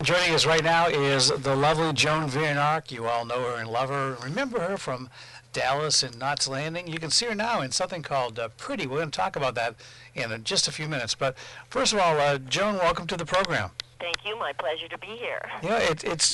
Joining us right now is the lovely Joan Van Ark. You all know her and love her. Remember her from Dallas and Knots Landing. You can see her now in something called Pretty. We're going to talk about that in just a few minutes. But first of all, Joan, welcome to the program. Thank you. My pleasure to be here. You know,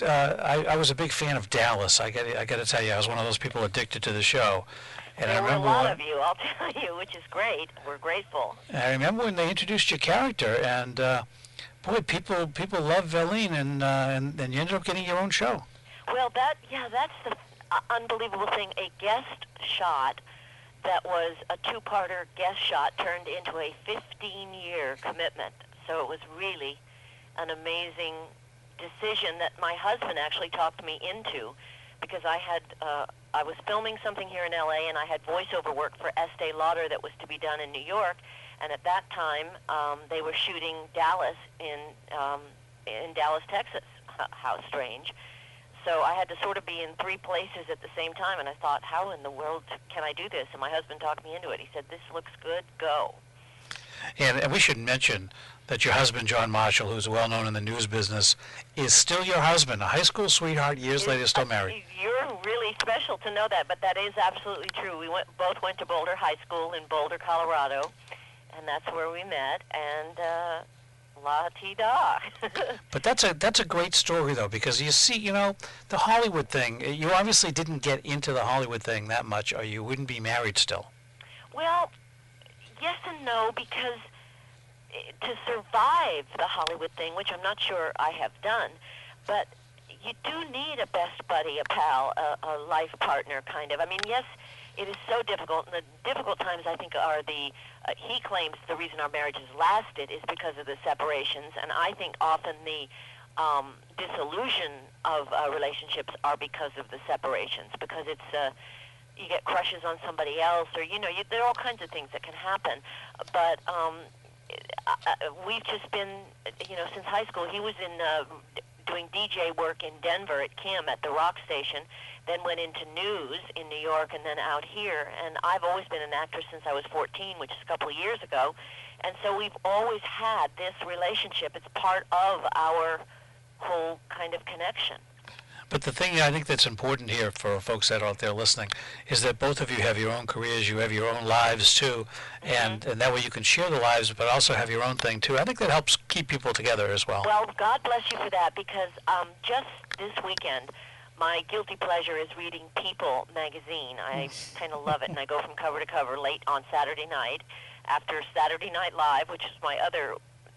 I was a big fan of Dallas. I got to tell you, I was one of those people addicted to the show. And there I remember were a lot of you, I'll tell you, which is great. We're grateful. I remember when they introduced your character, and boy, people love Veline, and you ended up getting your own show. Well, that's the unbelievable thing. A guest shot that was a two-parter guest shot turned into a 15-year commitment. So it was really an amazing decision that my husband actually talked me into, because I was filming something here in L.A. and I had voiceover work for Estee Lauder that was to be done in New York, and at that time they were shooting Dallas in Dallas, Texas. How strange. So I had to sort of be in three places at the same time, and I thought, how in the world can I do this? And my husband talked me into it. He said, this looks good, go. And we should mention that your husband, John Marshall, who's well known in the news business, is still your husband, a high school sweetheart, years later still married. You're really special to know that, but that is absolutely true. We both went to Boulder High School in Boulder, Colorado, and that's where we met, and la-ti-da. But that's a great story, though, because you see, you know, the Hollywood thing, you obviously didn't get into the Hollywood thing that much, or you wouldn't be married still. Well, yes and no, because to survive the Hollywood thing, which I'm not sure I have done, but you do need a best buddy, a pal, a life partner, kind of. I mean, yes, it is so difficult, and the difficult times, I think, are he claims the reason our marriage has lasted is because of the separations, and I think often the disillusion of relationships are because of the separations, because it's you get crushes on somebody else, or, you know, there are all kinds of things that can happen. But we've just been, you know, since high school. He was doing DJ work in Denver at Kim at the rock station, then went into news in New York, and then out here. And I've always been an actress since I was 14, which is a couple of years ago. And so we've always had this relationship. It's part of our whole kind of connection. But the thing I think that's important here for folks that are out there listening is that both of you have your own careers, you have your own lives too, and that way you can share the lives but also have your own thing too. I think that helps keep people together as well. Well, God bless you for that, because just this weekend, my guilty pleasure is reading People magazine. I kind of love it, and I go from cover to cover late on Saturday night after Saturday Night Live, which is my other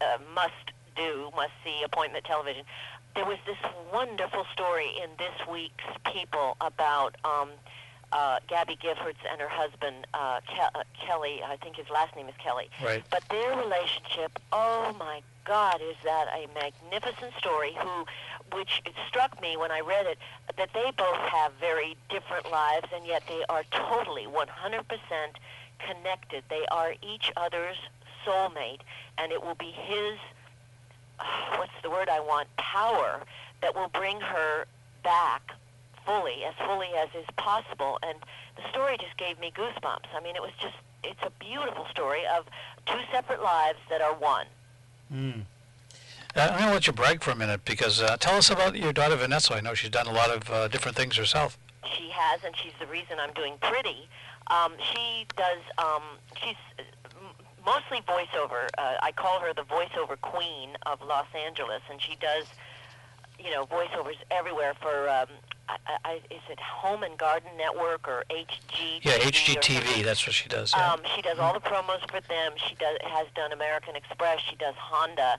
must-see appointment television. There was this wonderful story in this week's People about Gabby Giffords and her husband, Kelly. I think his last name is Kelly. Right. But their relationship, oh my God, is that a magnificent story, which it struck me when I read it, that they both have very different lives, and yet they are totally 100% connected. They are each other's soulmate, and it will be his what's the word I want, power, that will bring her back fully as is possible. And the story just gave me goosebumps. I mean, it's a beautiful story of two separate lives that are one. I'm going to let you brag for a minute, because tell us about your daughter Vanessa. I know she's done a lot of different things herself. She has, and she's the reason I'm doing Pretty. She does, she's mostly voiceover. I call her the voiceover queen of Los Angeles, and she does, you know, voiceovers everywhere for, is it Home and Garden Network or HGTV? Yeah, HGTV, that's what she does. Yeah. She does all the promos for them. She has done American Express. She does Honda.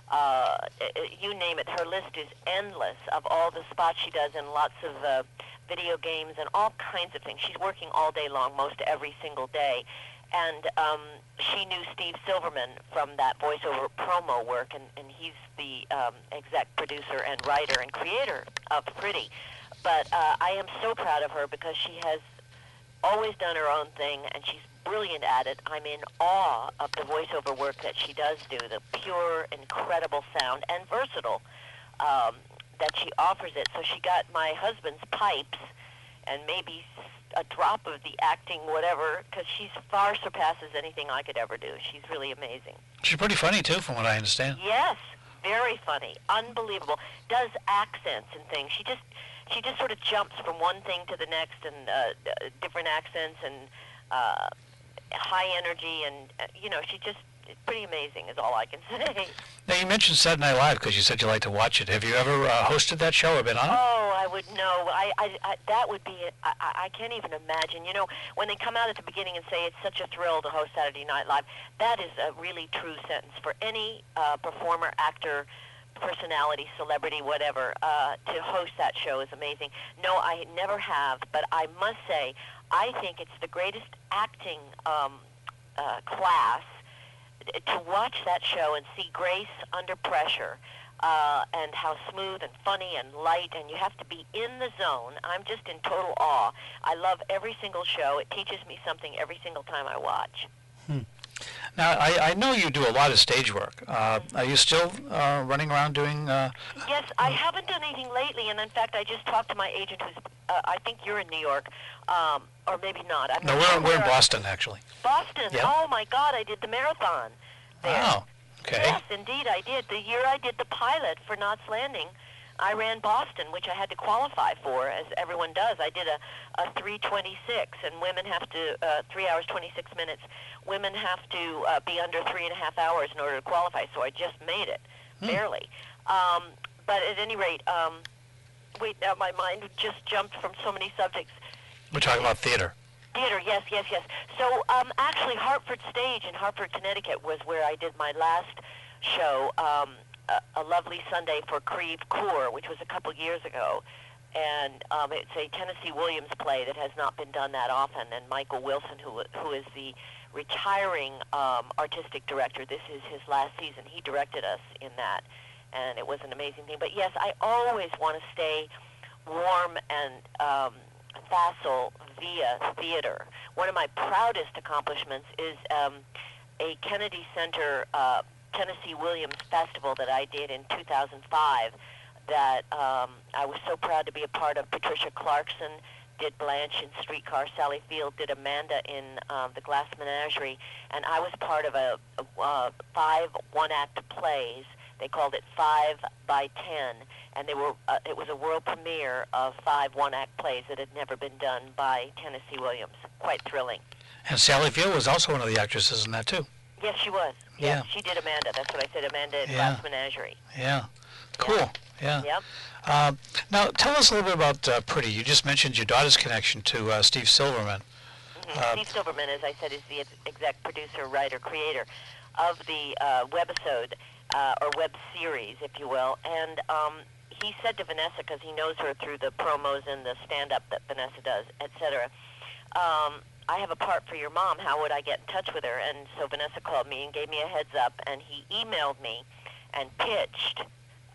You name it. Her list is endless of all the spots she does, and lots of video games and all kinds of things. She's working all day long, most every single day. And she knew Steve Silverman from that voiceover promo work, and he's the exec producer and writer and creator of Pretty. But I am so proud of her, because she has always done her own thing, and she's brilliant at it. I'm in awe of the voiceover work that she does do, the pure, incredible sound, and versatile that she offers it. So she got my husband's pipes and maybe a drop of the acting, whatever, because she far surpasses anything I could ever do. She's really amazing. She's pretty funny, too, from what I understand. Yes. very funny, unbelievable. Does accents and things. She just sort of jumps from one thing to the next, and different accents and high energy, and she just. It's pretty amazing, is all I can say. Now, you mentioned Saturday Night Live because you said you like to watch it. Have you ever hosted that show or been on it? Oh, I would know. That would be it. I can't even imagine. When they come out at the beginning and say it's such a thrill to host Saturday Night Live, that is a really true sentence for any performer, actor, personality, celebrity, whatever. To host that show is amazing. No, I never have, but I must say, I think it's the greatest acting class to watch that show and see Grace under pressure, and how smooth and funny and light, and you have to be in the zone. I'm just in total awe. I love every single show. It teaches me something every single time I watch. Now, I know you do a lot of stage work. Are you still running around doing... Yes, I haven't done anything lately, and in fact, I just talked to my agent who's, I think you're in New York, or maybe not. No, we're in Boston, actually. Boston? Yep. Oh, my God, I did the marathon there. Oh, okay. Yes, indeed, I did. The year I did the pilot for Knots Landing, I ran Boston, which I had to qualify for, as everyone does. I did a 3:26, and women have to, 3 hours, 26 minutes. Women have to be under 3.5 hours in order to qualify, so I just made it, barely. But at any rate, wait, now my mind just jumped from so many subjects. We're talking about theater. Theater, yes. So actually, Hartford Stage in Hartford, Connecticut was where I did my last show, A Lovely Sunday for Creve Coeur, which was a couple years ago. And it's a Tennessee Williams play that has not been done that often. And Michael Wilson, who is the retiring artistic director, this is his last season. He directed us in that, and it was an amazing thing. But yes, I always want to stay warm and facile via theater. One of my proudest accomplishments is a Kennedy Center Tennessee Williams Festival that I did in 2005 that I was so proud to be a part of. Patricia Clarkson did Blanche in Streetcar, Sally Field did Amanda in The Glass Menagerie, and I was part of a 5 one-act plays. They called it 5 by 10, and they were it was a world premiere of 5 one-act plays that had never been done by Tennessee Williams. Quite thrilling. And Sally Field was also one of the actresses in that, too. Yes, she was. Yeah. Yes, she did Amanda. That's what I said, Amanda in Glass Menagerie. Yeah. Cool. Yeah. Yep. Now, tell us a little bit about Pretty. You just mentioned your daughter's connection to Steve Silverman. Steve Silverman, as I said, is the exec producer, writer, creator of the webisode, or web series, if you will. And he said to Vanessa, because he knows her through the promos and the stand-up that Vanessa does, etc., I have a part for your mom. How would I get in touch with her? And so Vanessa called me and gave me a heads up, and he emailed me and pitched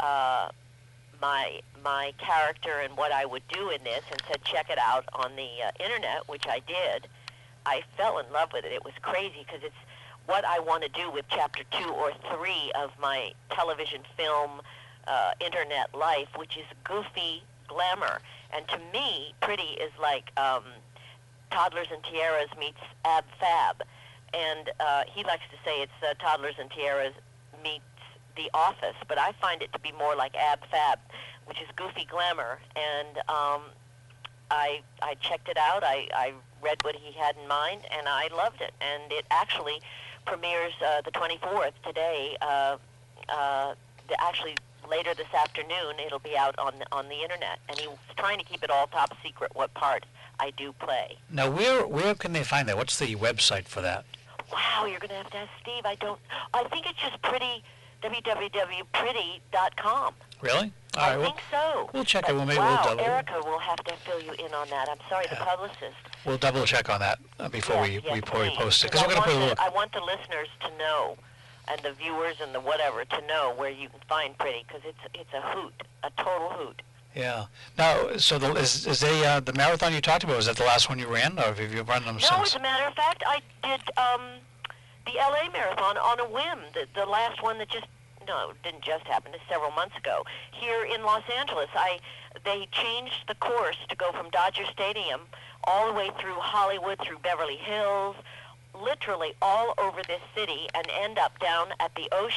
my character and what I would do in this, and said check it out on the internet, which I did. I fell in love with it. It was crazy because it's what I want to do with chapter 2 or 3 of my television, film, internet life, which is goofy glamour. And to me, Pretty is like Toddlers and Tiaras meets Ab Fab. And he likes to say it's Toddlers and Tiaras meets The Office, but I find it to be more like Ab Fab, which is goofy glamour. And I checked it out. I read what he had in mind, and I loved it. And it actually premieres the 24th today. Actually, later this afternoon, it'll be out on the internet. And he's trying to keep it all top secret what part I do play. Now, where can they find that? What's the website for that? Wow, you're going to have to ask Steve. I think it's just Pretty, www.pretty.com. Really? All I right, think so. We'll check it. Well, maybe wow, we'll double. Erica will have to fill you in on that. I'm sorry, the publicist. We'll double check on that before we please. post it, because we're going to put a little. I want the listeners to know, and the viewers and the whatever, to know where you can find Pretty, because it's a hoot, a total hoot. Yeah. Now, so the marathon you talked about, was that the last one you ran, or have you run them since? No, as a matter of fact, I did the L.A. marathon on a whim. The last one that didn't just happen. It's several months ago. Here in Los Angeles, they changed the course to go from Dodger Stadium all the way through Hollywood, through Beverly Hills, literally all over this city, and end up down at the ocean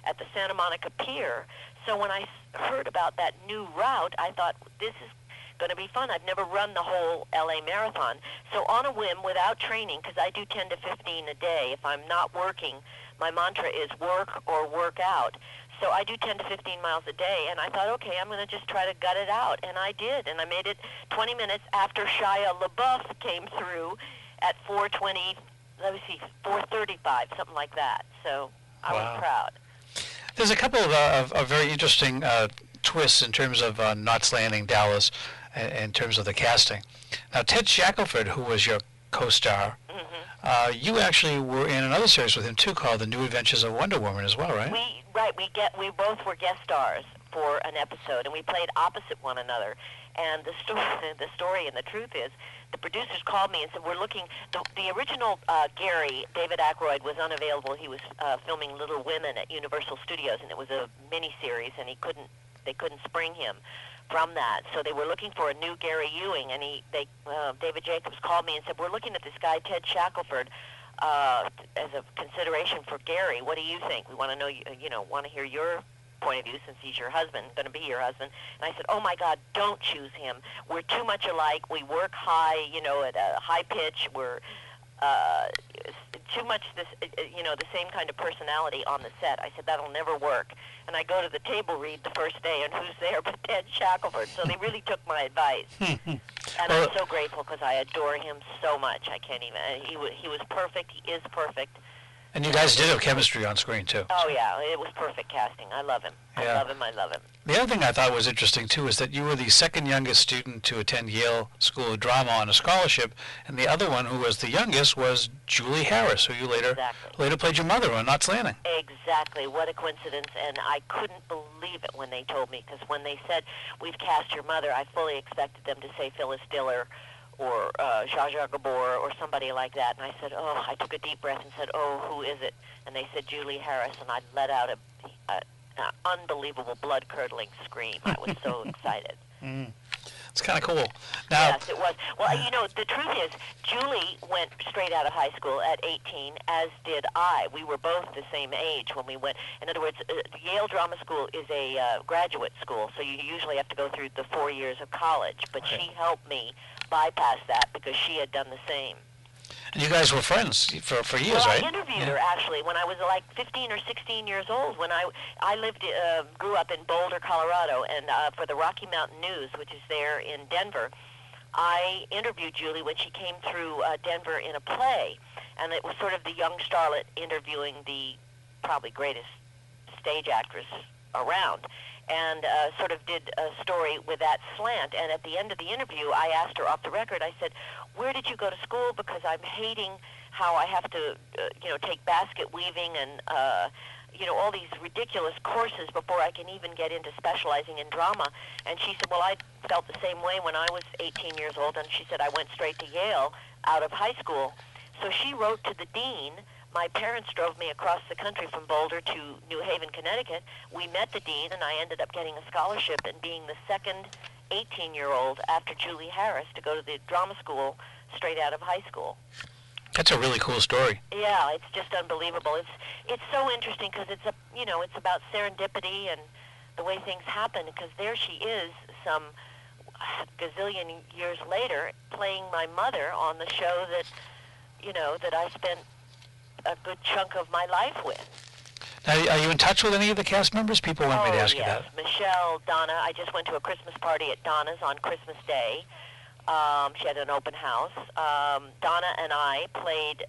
at the Santa Monica Pier. So when I heard about that new route, I thought, this is going to be fun. I've never run the whole LA Marathon. So on a whim, without training, because I do 10 to 15 a day, if I'm not working, my mantra is work or work out. So I do 10 to 15 miles a day, and I thought, okay, I'm going to just try to gut it out. And I did, and I made it 20 minutes after Shia LaBeouf came through at 4:20, let me see, 4:35, something like that. So I was proud. There's a couple of very interesting twists in terms of Knots Landing, Dallas, in terms of the casting. Now, Ted Shackelford, who was your co-star, you actually were in another series with him too, called The New Adventures of Wonder Woman as well, right? We both were guest stars for an episode, and we played opposite one another. And the story and the truth is, the producers called me and said, we're looking, the original Gary, David Aykroyd, was unavailable. He was filming Little Women at Universal Studios, and it was a mini-series, and they couldn't spring him from that. So they were looking for a new Gary Ewing, and David Jacobs called me and said, we're looking at this guy, Ted Shackelford, as a consideration for Gary. What do you think? We want to know, want to hear your point of view, since he's your husband, going to be your husband. And I said, oh my God, don't choose him. We're too much alike. We work high, at a high pitch. We're too much the same kind of personality on the set. I said, that'll never work. And I go to the table read the first day, and who's there but Ted Shackelford? So they really took my advice. And I'm so grateful, because I adore him so much. I can't even. He was perfect. He is perfect. And you guys did have chemistry on screen, too. Oh, yeah. It was perfect casting. I love him. I love him. The other thing I thought was interesting, too, is that you were the second youngest student to attend Yale School of Drama on a scholarship, and the other one, who was the youngest, was Julie Harris, who you later played your mother on Knots Landing. Exactly. What a coincidence. And I couldn't believe it when they told me, because when they said, we've cast your mother, I fully expected them to say Phyllis Diller or Zsa Zsa Gabor or somebody like that. And I said, I took a deep breath and said, who is it? And they said Julie Harris, and I let out an unbelievable blood-curdling scream. I was so excited. It's kind of cool. Now, yes, it was. Well, the truth is, Julie went straight out of high school at 18, as did I. We were both the same age when we went. In other words, Yale Drama School is a graduate school, so you usually have to go through the 4 years of college. But she helped me bypass that, because she had done the same. And you guys were friends for years, right? I interviewed her, actually, when I was like 15 or 16 years old. When I grew up in Boulder, Colorado, and for the Rocky Mountain News, which is there in Denver, I interviewed Julie when she came through Denver in a play. And it was sort of the young starlet interviewing the probably greatest stage actress around. And sort of did a story with that slant. And at the end of the interview, I asked her off the record, I said, where did you go to school? Because I'm hating how I have to, take basket weaving and, all these ridiculous courses before I can even get into specializing in drama. And she said, well, I felt the same way when I was 18 years old. And she said, I went straight to Yale out of high school. So she wrote to the dean. My parents drove me across the country from Boulder to New Haven, Connecticut. We met the dean, and I ended up getting a scholarship and being the second 18-year-old after Julie Harris to go to the drama school straight out of high school. That's a really cool story. Yeah, it's just unbelievable. It's so interesting, because it's it's about serendipity and the way things happen. Because there she is, some gazillion years later, playing my mother on the show that that I spent a good chunk of my life with. Now, are you in touch with any of the cast members? People want me to ask you that. Michelle, Donna. I just went to a Christmas party at Donna's on Christmas Day. She had an open house. Donna and I played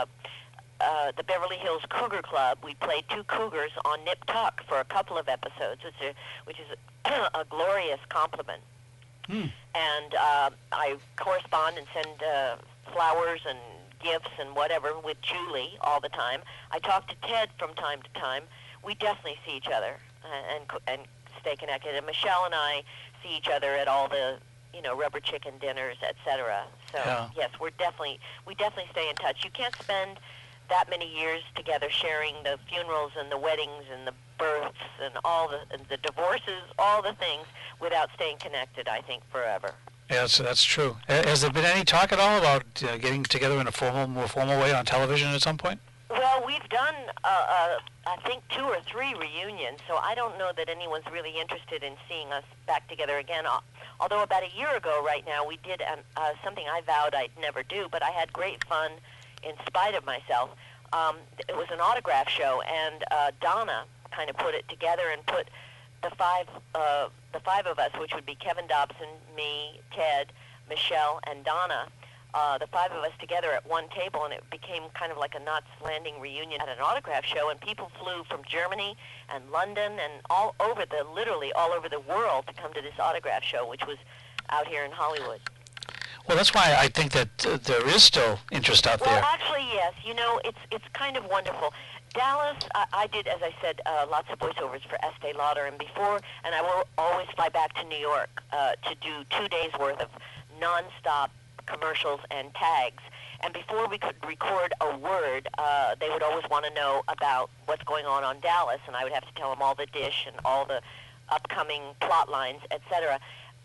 the Beverly Hills Cougar Club. We played two cougars on Nip Tuck for a couple of episodes, which is a glorious compliment. And I correspond and send flowers and gifts and whatever with Julie all the time. I talk to Ted from time to time. We definitely see each other and stay connected. And Michelle and I see each other at all the rubber chicken dinners, etc. So yes, we definitely stay in touch. You can't spend that many years together sharing the funerals and the weddings and the births and all the divorces, all the things, without staying connected, I think, forever. Yes, that's true. Has there been any talk at all about getting together in a more formal way on television at some point? Well, we've done, I think 2 or 3 reunions, so I don't know that anyone's really interested in seeing us back together again. Although about a year ago right now, we did something I vowed I'd never do, but I had great fun in spite of myself. It was an autograph show, and Donna kind of put it together and put the five of us, which would be Kevin Dobson, me, Ted, Michelle, and Donna, the 5 of us together at one table, and it became kind of like a Knots Landing reunion at an autograph show, and people flew from Germany and London and literally all over the world to come to this autograph show, which was out here in Hollywood. Well, that's why I think that there is still interest out there. Well, actually, yes. You know, it's kind of wonderful. Dallas, I did, as I said, lots of voiceovers for Estee Lauder, and I will always fly back to New York to do 2 days worth of nonstop commercials and tags. And before we could record a word, they would always want to know about what's going on Dallas, and I would have to tell them all the dish and all the upcoming plot lines, etc.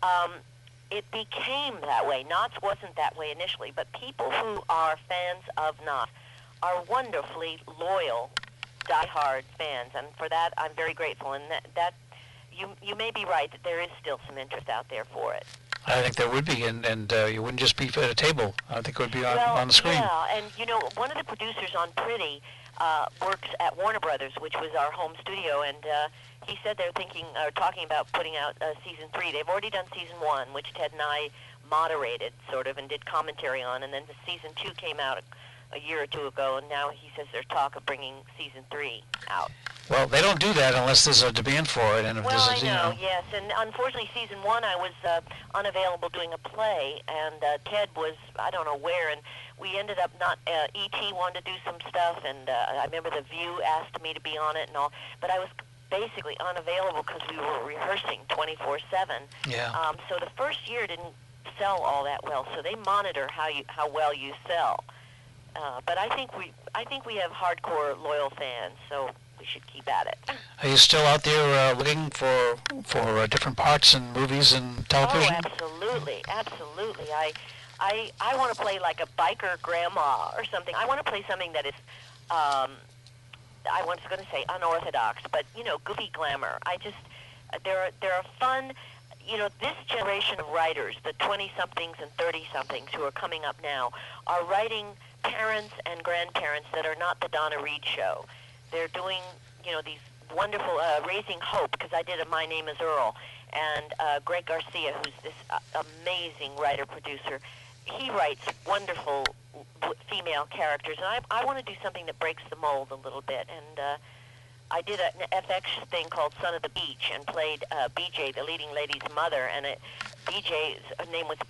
It became that way. Knots wasn't that way initially, but people who are fans of Knots are wonderfully loyal, die-hard fans, and for that I'm very grateful. And that you may be right that there is still some interest out there for it. I think there would be, and you wouldn't just be at a table. I think it would be on the screen. Yeah, and you know, one of the producers on Pretty works at Warner Brothers, which was our home studio, and he said they're talking about putting out season 3. They've already done season 1, which Ted and I moderated, sort of, and did commentary on, and then the season 2 came out a year or 2 ago, and now he says there's talk of bringing season 3 out. Well, they don't do that unless there's a demand for it, and if Well, there's a, I know, yes, and unfortunately season 1 I was unavailable doing a play, and Ted was, I don't know where, and we ended up not, E.T. wanted to do some stuff, and I remember The View asked me to be on it and all, but I was basically unavailable because we were rehearsing 24/7. Yeah. So the first year didn't sell all that well, so they monitor how well you sell. But I think we have hardcore loyal fans, so we should keep at it. Are you still out there looking for different parts in movies and television? Oh, absolutely, absolutely. I want to play like a biker grandma or something. I want to play something that is, I was going to say unorthodox, but you know, goofy glamour. There are fun. You know, this generation of writers, the 20-somethings and 30-somethings who are coming up now, are writing parents and grandparents that are not the Donna Reed show. They're doing, you know, these wonderful Raising Hope, because I did a My Name is Earl, and Greg Garcia, who's this amazing writer-producer, he writes wonderful female characters, and I want to do something that breaks the mold a little bit, and I did an FX thing called Son of the Beach and played BJ, the leading lady's mother, and BJ's name was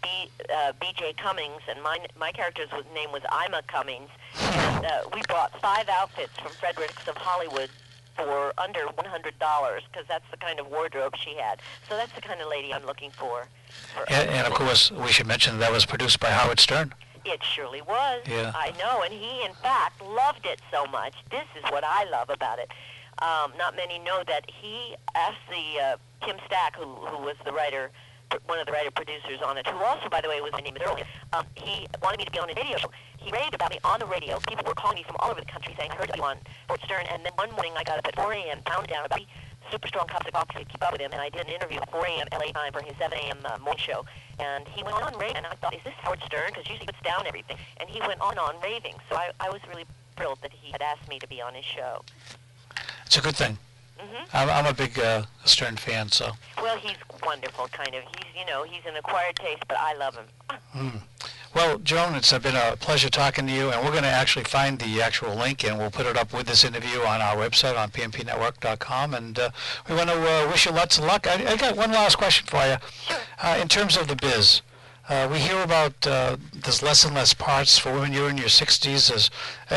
BJ Cummings, and my character's name was Ima Cummings, and we bought 5 outfits from Fredericks of Hollywood for under $100, because that's the kind of wardrobe she had. So that's the kind of lady I'm looking for. And of course, we should mention that was produced by Howard Stern. It surely was. Yeah. I know, and he, in fact, loved it so much. This is what I love about it. Not many know that he asked the Kim Stack, who was the writer, one of the writer-producers on it, who also, by the way, was My Name is Earl. He wanted me to be on his radio show. He raved about me on the radio. People were calling me from all over the country saying, I heard you on Fort Stern. And then one morning I got up at 4 a.m., pounded down about 3 super strong cups of coffee to keep up with him, and I did an interview at 4 a.m. LA time for his 7 a.m. Morning show. And he went on raving, and I thought, is this Howard Stern? Because usually he puts down everything. And he went on raving. So I was really thrilled that he had asked me to be on his show. It's a good thing. Mm-hmm. I'm a big Stern fan, so. Well, he's wonderful, kind of. He's an acquired taste, but I love him. Well, Joan, it's been a pleasure talking to you, and we're going to actually find the actual link, and we'll put it up with this interview on our website on pmpnetwork.com, and we want to wish you lots of luck. I got one last question for you. Sure. In terms of the biz, we hear about there's less and less parts for women. You're in your 60s.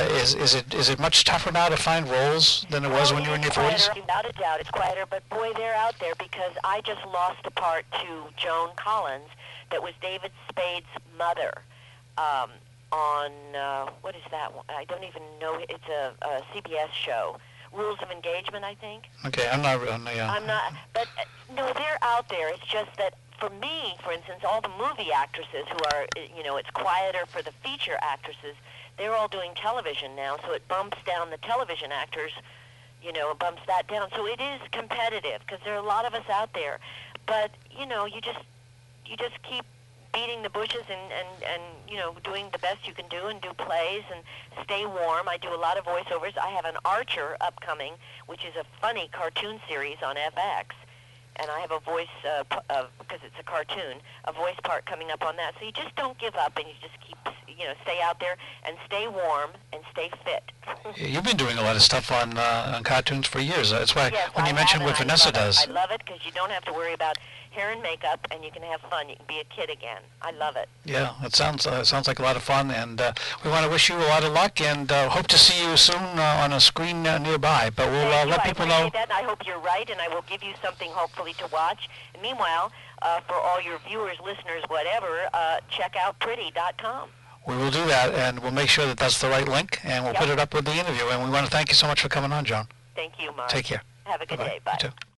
Is it much tougher now to find roles than it was when you were in your 40s? Without a doubt, it's quieter, but boy, they're out there, because I just lost a part to Joan Collins that was David Spade's mother on, what is that one? I don't even know. It's a CBS show. Rules of Engagement, I think. Okay, I'm not, but no, they're out there. It's just that for me, for instance, all the movie actresses who are, it's quieter for the feature actresses. they're all doing television now, so it bumps down the television actors, you know, it bumps that down. So it is competitive because there are a lot of us out there. But, you know, you just keep beating the bushes and you know, doing the best you can do and do plays and stay warm. I do a lot of voiceovers. I have an Archer upcoming, which is a funny cartoon series on FX. And I have a voice, because it's a cartoon, a voice part coming up on that. So you just don't give up, and you just keep, you know, stay out there and stay warm and stay fit. You've been doing a lot of stuff on cartoons for years. That's why Yes, when you I mentioned have, what and Vanessa does. I love it because you don't have to worry about hair and makeup, and you can have fun. You can be a kid again. I love it. Yeah, it sounds like a lot of fun, and we want to wish you a lot of luck, and hope to see you soon on a screen nearby. But we'll let people know. I appreciate that, and I hope you're right, and I will give you something hopefully to watch. And meanwhile, for all your viewers, listeners, whatever, check out pretty.com. We will do that, and we'll make sure that that's the right link, and we'll Yep. put it up with the interview. And we want to thank you so much for coming on, Joan. Thank you, Mark. Take care. Have a good Bye-bye. day. Bye. You too.